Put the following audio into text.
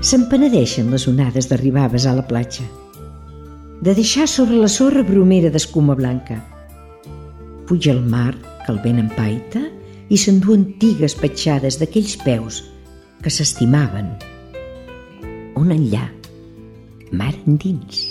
Se'n penedeixen les onades d'arribar-vos a la platja, de deixar sobre la sorra bromera d'escuma blanca. Puja el mar, que el vent empaita, i s'endú antigues petjades d'aquells peus que s'estimaven. On enllà, mar endins.